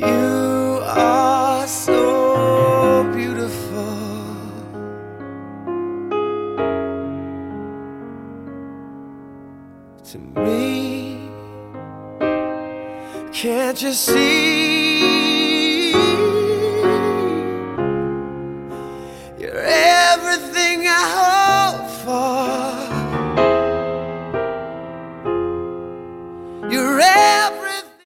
You are so beautiful to me. Can't you see?